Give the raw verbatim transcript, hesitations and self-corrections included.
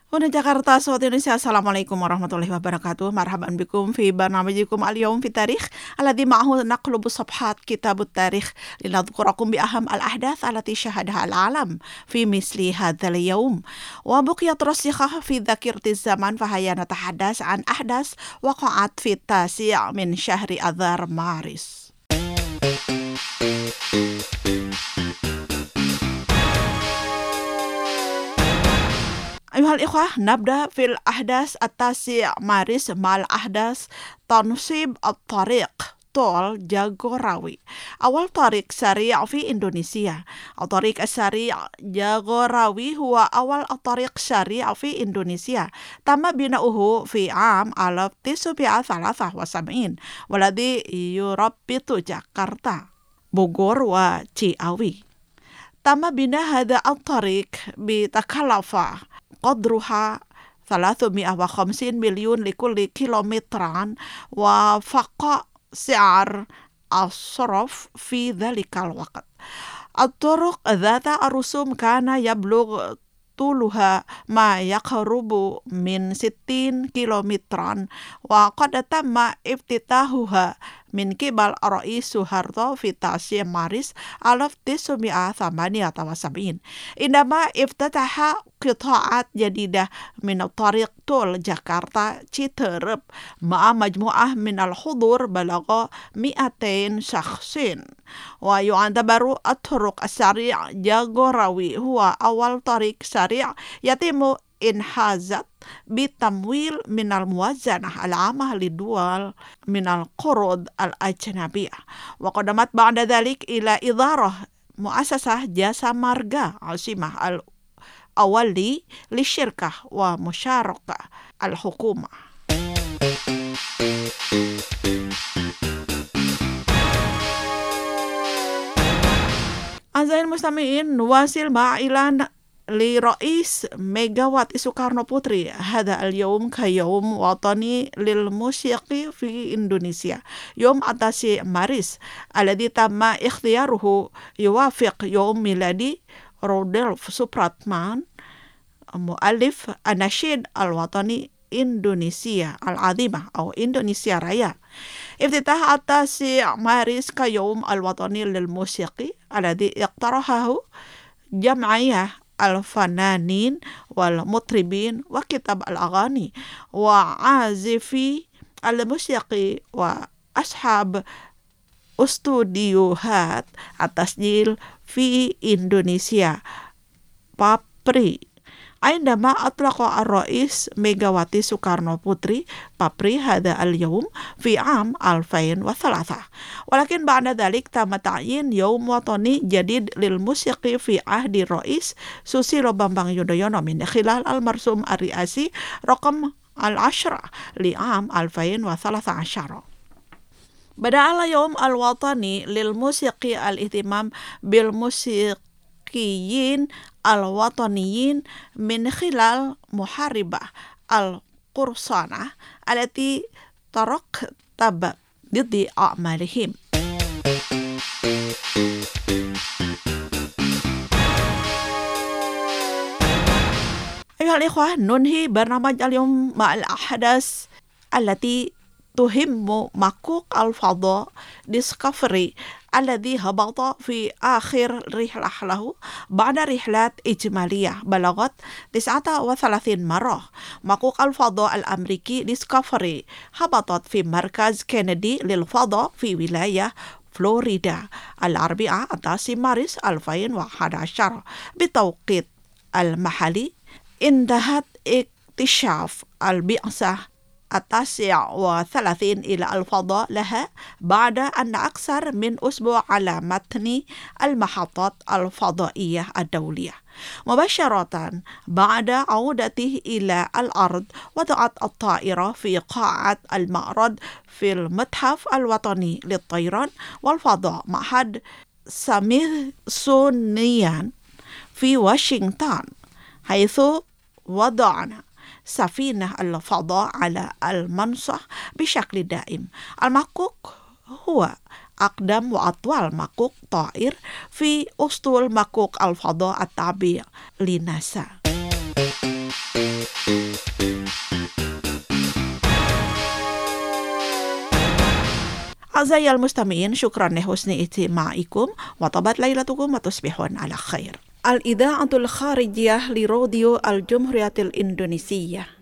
Una Jakarta, Saud Indonesia. Assalamualaikum warahmatullahi wabarakatuh. Marhaban bikum fi barnamijikum al-yawm fi tarikh alladhi ma'ahu naqlubu sabhat kitabut tarikh linadhkurakum bi aham al-ahdath allati syahadaha al-alam fi misli hadzal yawm wa buqiyat rasikhah fi dzakirtiz zaman fa hayya natahaddas an ahdas waqa'at fi tasi' min syahri Adhar Maris. Ayuhal ikhwah, nabda fil ahdas atasi maris mal ahdas tansib at-tariq tol Jagorawi. Awal tariq syari' fi Indonesia. At-tariq syari' Jagorawi huwa awal at-tariq syari' fi Indonesia. Tama bina'uhu fi am alaf tisubi'a thalathah wa sab'in. Waladi yurabbitu Jakarta, Bogor wa Ciawi. Tama bina hada at-tariq bitakalafa qadruha thalathmi'ah wa khamsin milyun likulli kilometran wa faqa si'ar as-sarf fi dhalikal waqt. At-turuq dhata ar-rusum kana yablugh tuluha ma yaqrubu min sittin kilometran wa qad tamma iftitahuha min kibal Rais Suharto fi tasi' Maris alaf tisumi'ah thamaniyah wa sab'in. Indama iftataha qita'at jadidah min at-tariq tol Jakarta Citerep ma'a majmu'ah min al-hudur balagha mi'atain syakhsin wa yu'tabaru at-turuq as-sari' Jagorawi huwa awal tariq sari' yatimu inhazat bitamwil minal muwazzanah al-amah lidual minal qurud al-ajnabiyah wa qadamat ba'da dhalik ila idarah muassasah jasa marga asimah al-awali li syirkah wa musyarakah al-hukumah. Azail mustami'in wasil ma'ilan li Rais Megawati Soekarno Putri hada al-yawm ka yawm watani lil musiqi fi Indonesia yawm atasi Maris alladhi tamma ikhtiyaruhu yuwafiq yawm miladi Rudolf Supratman muallif An-Nasyid al-Watani Indonesia al-Azimah atau Indonesia Raya. Iftitah atasi Maris ka yawm al-Watani lil musiqi alladhi iqtarahahu jam'iyah al-fananin wal mutribin wa kitab al-aghani wa azifi al-musiqi wa ashab ustudiyuhat atasjil fi Indonesia Papri. Aindama atlaqa ar-Rais Megawati Soekarno Putri Papri hada al-yawm fi am alfain wa thalatha. Walakin ba'da dhalik tama ta'yin yawm watani jadid lil musiqi fi ahdi Rais Susilo Bambang Yudhoyono min khilal al-marsum ar-riasi raqam al-ashra li am alfain wa thalatha ashara. Bada'ala yawm al-watani lil musiqi al-ihtimam bil musiqiyin al-wataniyin min khilal muharibah al-qursanah alati tarak tab didi a'malihim. Ayuhal ikhwah, nunhi barnamaj al-yawm ma'al ahdas alati tuhimmu makuk al-fadha Discovery alladhi habata fi akhir rihlah lahu ba'da rihlat ijmaliyah balagat tis'ata wa thalathin marah. Makuk al-fadha al-Amriki Discovery habatat fi markaz Kennedy lil fadha fi wilayah Florida al-Arbi'a atasi Maris alfain wa hadashar bitawqit al-mahali indahat iktishaf al-bi'sah التاسع وثلاثين إلى الفضاء لها بعد أن أكثر من أسبوع على متن المحطات الفضائية الدولية. مباشرة بعد عودته إلى الأرض وضعت الطائرة في قاعة المعرض في المتحف الوطني للطيران والفضاء معهد سميثسونيان في واشنطن حيث وضعنا سفينة الفضاء على المنصة بشكل دائم. المكوك هو أقدم وأطول مكوك طائر في أسطول مكوك الفضاء التابع لناسا. A'zayal mustami'in, syukran li husni istima'ikum wa tabat lailatukum wa tusbihun ala khair. Al-Idha'atul Kharijiyah li Radio Al-Jumhuriyatil Indonesia.